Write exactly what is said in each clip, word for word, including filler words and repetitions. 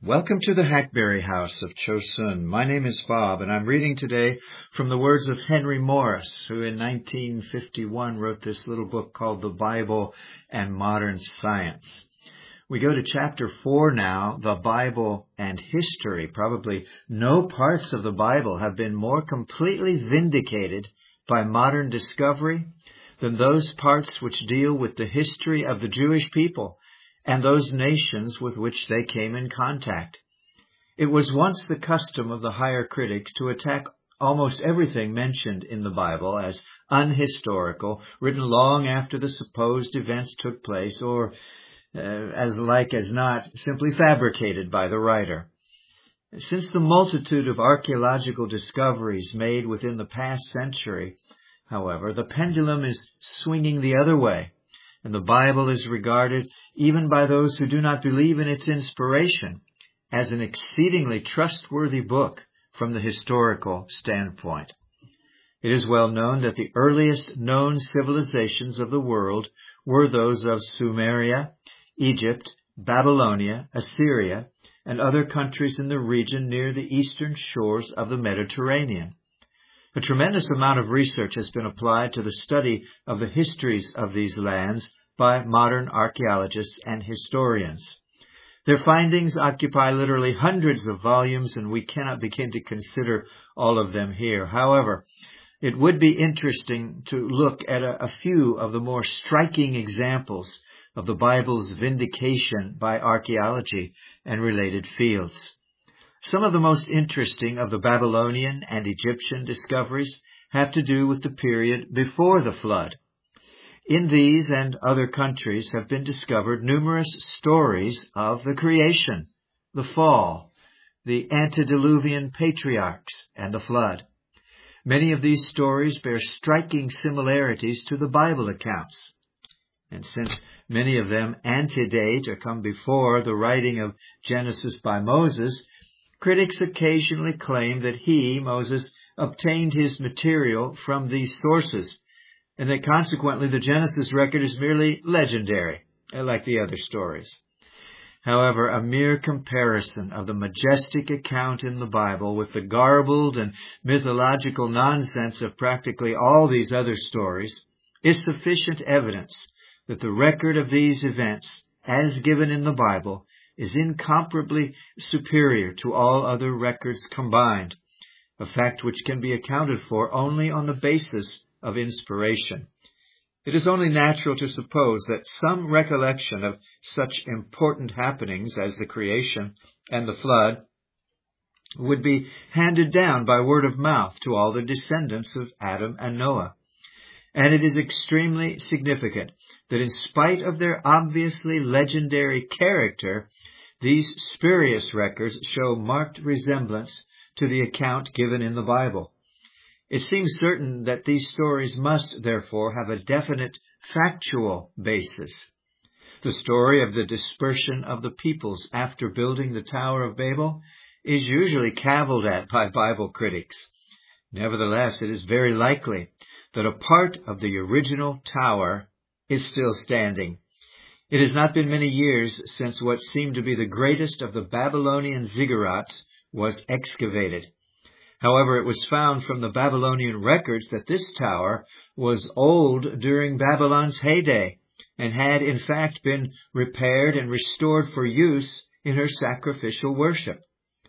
Welcome to the Hackberry House of Chosun. My name is Bob, and I'm reading today from the words of Henry Morris, who in nineteen fifty-one wrote this little book called The Bible and Modern Science. We go to chapter four now, The Bible and History. Probably no parts of the Bible have been more completely vindicated by modern discovery than those parts which deal with the history of the Jewish people and those nations with which they came in contact. It was once the custom of the higher critics to attack almost everything mentioned in the Bible as unhistorical, written long after the supposed events took place, or, uh, as like as not, simply fabricated by the writer. Since the multitude of archaeological discoveries made within the past century, however, the pendulum is swinging the other way, and the Bible is regarded, even by those who do not believe in its inspiration, as an exceedingly trustworthy book from the historical standpoint. It is well known that the earliest known civilizations of the world were those of Sumeria, Egypt, Babylonia, Assyria, and other countries in the region near the eastern shores of the Mediterranean. A tremendous amount of research has been applied to the study of the histories of these lands by modern archaeologists and historians. Their findings occupy literally hundreds of volumes, and we cannot begin to consider all of them here. However, it would be interesting to look at a, a few of the more striking examples of the Bible's vindication by archaeology and related fields. Some of the most interesting of the Babylonian and Egyptian discoveries have to do with the period before the flood. In these and other countries have been discovered numerous stories of the creation, the fall, the antediluvian patriarchs, and the flood. Many of these stories bear striking similarities to the Bible accounts. And since many of them antedate or come before the writing of Genesis by Moses, critics occasionally claim that he, Moses, obtained his material from these sources, and that consequently the Genesis record is merely legendary, like the other stories. However, a mere comparison of the majestic account in the Bible with the garbled and mythological nonsense of practically all these other stories is sufficient evidence that the record of these events, as given in the Bible, is incomparably superior to all other records combined, a fact which can be accounted for only on the basis of inspiration. It is only natural to suppose that some recollection of such important happenings as the creation and the flood would be handed down by word of mouth to all the descendants of Adam and Noah. And it is extremely significant that in spite of their obviously legendary character, these spurious records show marked resemblance to the account given in the Bible. It seems certain that these stories must, therefore, have a definite factual basis. The story of the dispersion of the peoples after building the Tower of Babel is usually cavilled at by Bible critics. Nevertheless, it is very likely that a part of the original tower is still standing. It has not been many years since what seemed to be the greatest of the Babylonian ziggurats was excavated. However, it was found from the Babylonian records that this tower was old during Babylon's heyday and had in fact been repaired and restored for use in her sacrificial worship.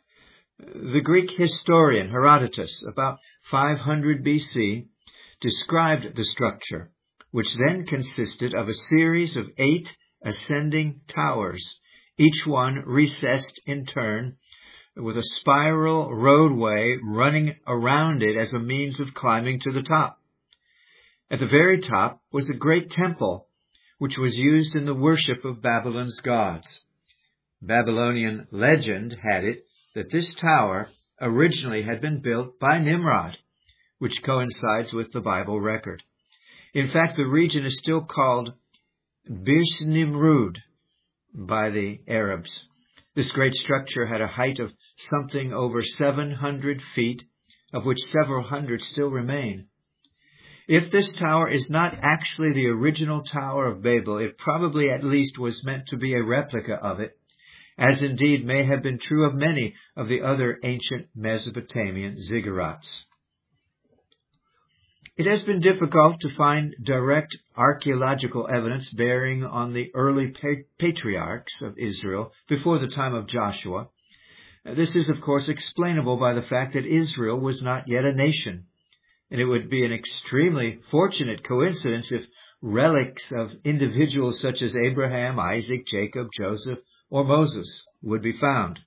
The Greek historian Herodotus, about five hundred B C, described the structure, which then consisted of a series of eight ascending towers, each one recessed in turn, with a spiral roadway running around it as a means of climbing to the top. At the very top was a great temple, which was used in the worship of Babylon's gods. Babylonian legend had it that this tower originally had been built by Nimrod, which coincides with the Bible record. In fact, the region is still called Birs Nimrud by the Arabs. This great structure had a height of something over seven hundred feet, of which several hundred still remain. If this tower is not actually the original Tower of Babel, it probably at least was meant to be a replica of it, as indeed may have been true of many of the other ancient Mesopotamian ziggurats. It has been difficult to find direct archaeological evidence bearing on the early patriarchs of Israel before the time of Joshua. This is, of course, explainable by the fact that Israel was not yet a nation, and it would be an extremely fortunate coincidence if relics of individuals such as Abraham, Isaac, Jacob, Joseph, or Moses would be found.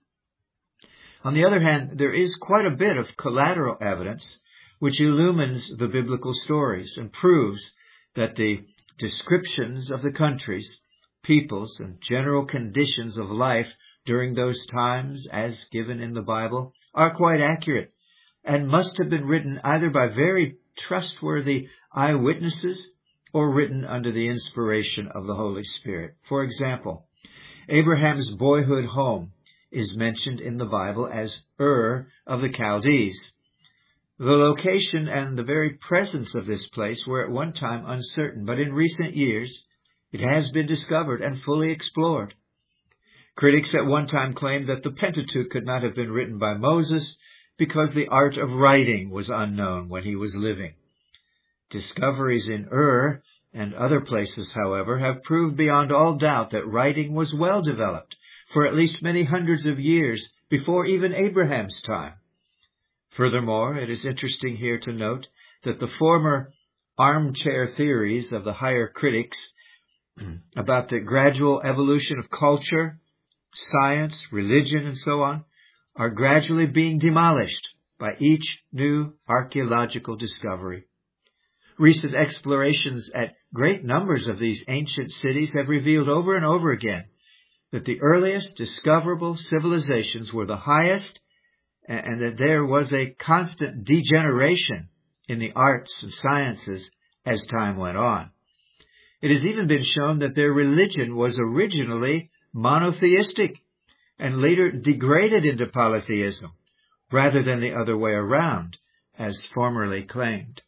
On the other hand, there is quite a bit of collateral evidence which illumines the biblical stories and proves that the descriptions of the countries, peoples, and general conditions of life during those times, as given in the Bible, are quite accurate and must have been written either by very trustworthy eyewitnesses or written under the inspiration of the Holy Spirit. For example, Abraham's boyhood home is mentioned in the Bible as Ur of the Chaldees. The location and the very presence of this place were at one time uncertain, but in recent years it has been discovered and fully explored. Critics at one time claimed that the Pentateuch could not have been written by Moses because the art of writing was unknown when he was living. Discoveries in Ur and other places, however, have proved beyond all doubt that writing was well developed for at least many hundreds of years before even Abraham's time. Furthermore, it is interesting here to note that the former armchair theories of the higher critics about the gradual evolution of culture, science, religion, and so on, are gradually being demolished by each new archaeological discovery. Recent explorations at great numbers of these ancient cities have revealed over and over again that the earliest discoverable civilizations were the highest, and that there was a constant degeneration in the arts and sciences as time went on. It has even been shown that their religion was originally monotheistic and later degraded into polytheism, rather than the other way around, as formerly claimed.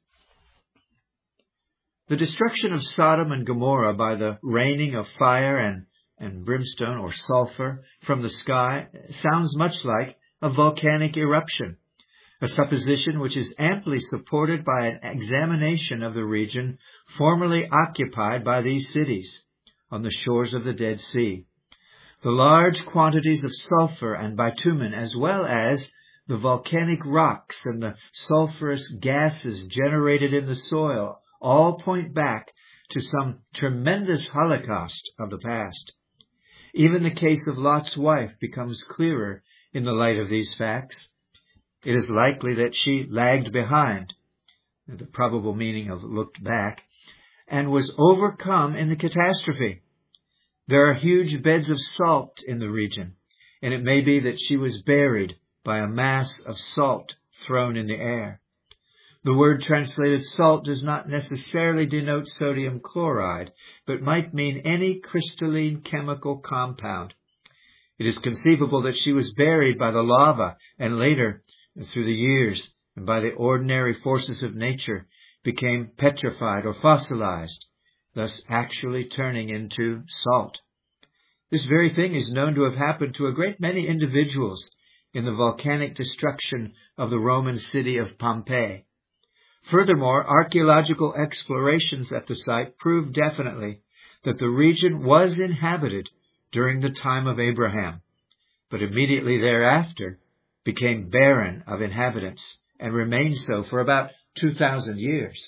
The destruction of Sodom and Gomorrah by the raining of fire and, and brimstone or sulfur from the sky sounds much like a volcanic eruption, a supposition which is amply supported by an examination of the region formerly occupied by these cities on the shores of the Dead Sea. The large quantities of sulfur and bitumen, as well as the volcanic rocks and the sulfurous gases generated in the soil, all point back to some tremendous holocaust of the past. Even the case of Lot's wife becomes clearer in the light of these facts. It is likely that she lagged behind, the probable meaning of looked back, and was overcome in the catastrophe. There are huge beds of salt in the region, and it may be that she was buried by a mass of salt thrown in the air. The word translated salt does not necessarily denote sodium chloride, but might mean any crystalline chemical compound. It is conceivable that she was buried by the lava and later, through the years and by the ordinary forces of nature, became petrified or fossilized, thus actually turning into salt. This very thing is known to have happened to a great many individuals in the volcanic destruction of the Roman city of Pompeii. Furthermore, archaeological explorations at the site prove definitely that the region was inhabited during the time of Abraham, but immediately thereafter became barren of inhabitants and remained so for about two thousand years.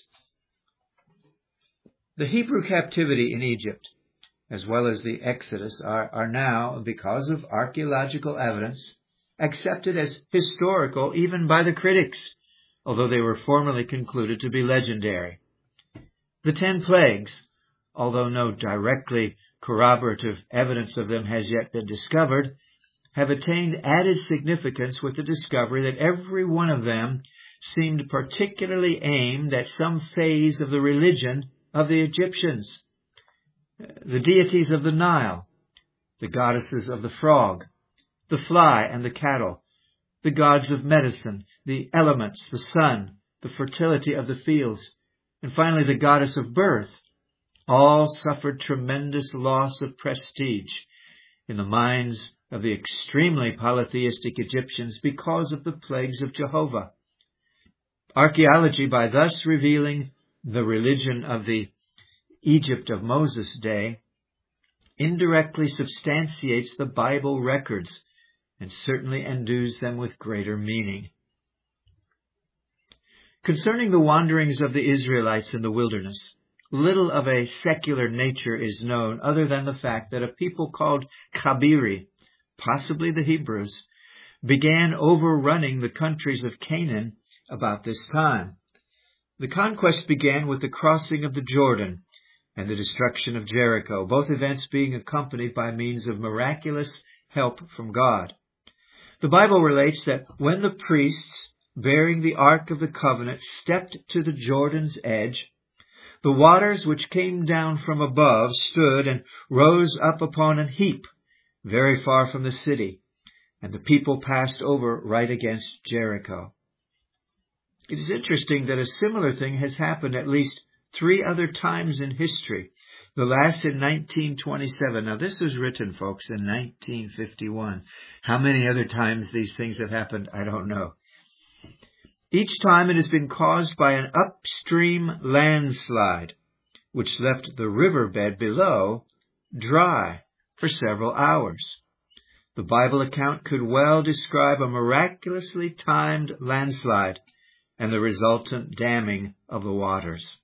The Hebrew captivity in Egypt, as well as the Exodus, are, are now, because of archaeological evidence, accepted as historical even by the critics, although they were formerly concluded to be legendary. The ten plagues, although no directly corroborative evidence of them has yet been discovered, have attained added significance with the discovery that every one of them seemed particularly aimed at some phase of the religion of the Egyptians. The deities of the Nile, the goddesses of the frog, the fly and the cattle, the gods of medicine, the elements, the sun, the fertility of the fields, and finally the goddess of birth, all suffered tremendous loss of prestige in the minds of the extremely polytheistic Egyptians because of the plagues of Jehovah. Archaeology, by thus revealing the religion of the Egypt of Moses' day, indirectly substantiates the Bible records and certainly endues them with greater meaning. Concerning the wanderings of the Israelites in the wilderness, little of a secular nature is known other than the fact that a people called Khabiri, possibly the Hebrews, began overrunning the countries of Canaan about this time. The conquest began with the crossing of the Jordan and the destruction of Jericho, both events being accompanied by means of miraculous help from God. The Bible relates that when the priests bearing the Ark of the Covenant stepped to the Jordan's edge, the waters which came down from above stood and rose up upon a heap very far from the city, and the people passed over right against Jericho. It is interesting that a similar thing has happened at least three other times in history, the last in nineteen twenty-seven. Now, this was written, folks, in nineteen fifty-one. How many other times these things have happened, I don't know. Each time it has been caused by an upstream landslide, which left the riverbed below dry for several hours. The Bible account could well describe a miraculously timed landslide and the resultant damming of the waters.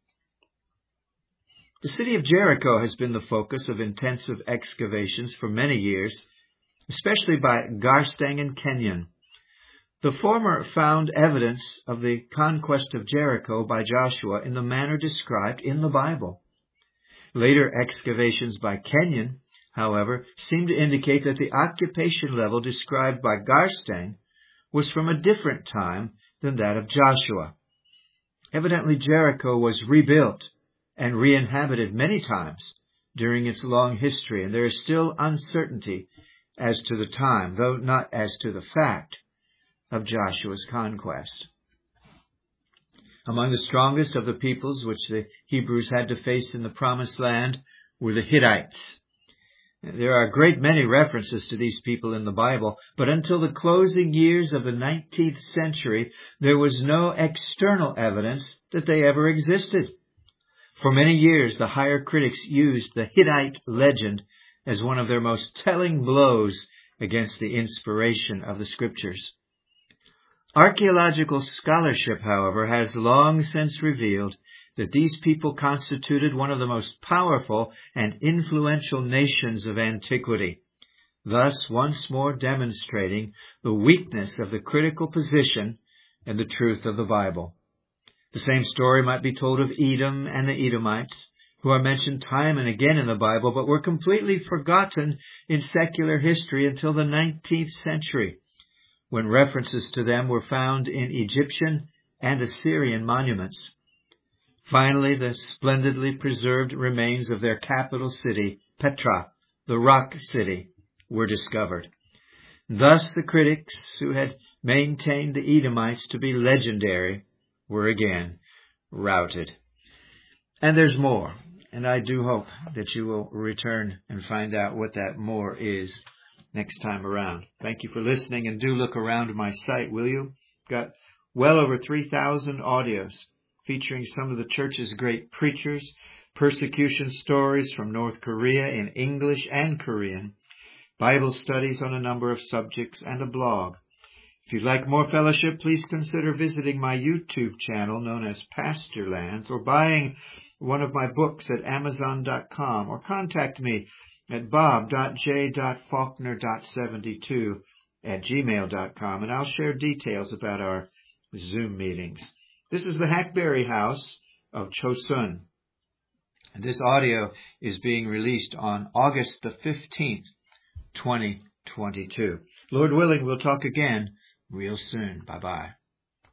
The city of Jericho has been the focus of intensive excavations for many years, especially by Garstang and Kenyon. The former found evidence of the conquest of Jericho by Joshua in the manner described in the Bible. Later excavations by Kenyon, however, seem to indicate that the occupation level described by Garstang was from a different time than that of Joshua. Evidently, Jericho was rebuilt and re-inhabited many times during its long history, and there is still uncertainty as to the time, though not as to the fact, of Joshua's conquest. Among the strongest of the peoples which the Hebrews had to face in the Promised Land were the Hittites. There are a great many references to these people in the Bible, but until the closing years of the nineteenth century, there was no external evidence that they ever existed. For many years, the higher critics used the Hittite legend as one of their most telling blows against the inspiration of the Scriptures. Archaeological scholarship, however, has long since revealed that these people constituted one of the most powerful and influential nations of antiquity, thus once more demonstrating the weakness of the critical position and the truth of the Bible. The same story might be told of Edom and the Edomites, who are mentioned time and again in the Bible, but were completely forgotten in secular history until the nineteenth century, when references to them were found in Egyptian and Assyrian monuments. Finally, the splendidly preserved remains of their capital city, Petra, the Rock City, were discovered. Thus the critics who had maintained the Edomites to be legendary were again routed. And there's more, and I do hope that you will return and find out what that more is next time around. Thank you for listening, and do look around my site, will you? Got well over three thousand audios featuring some of the church's great preachers, persecution stories from North Korea in English and Korean, Bible studies on a number of subjects, and a blog. If you'd like more fellowship, please consider visiting my YouTube channel known as Pastorlands, or buying one of my books at amazon dot com, or contact me at bob dot j dot faulkner dot seventy-two at gmail dot com, and I'll share details about our Zoom meetings. This is the Hackberry House of Chosun, and this audio is being released on August the fifteenth, twenty twenty-two. Lord willing, we'll talk again real soon. Bye-bye.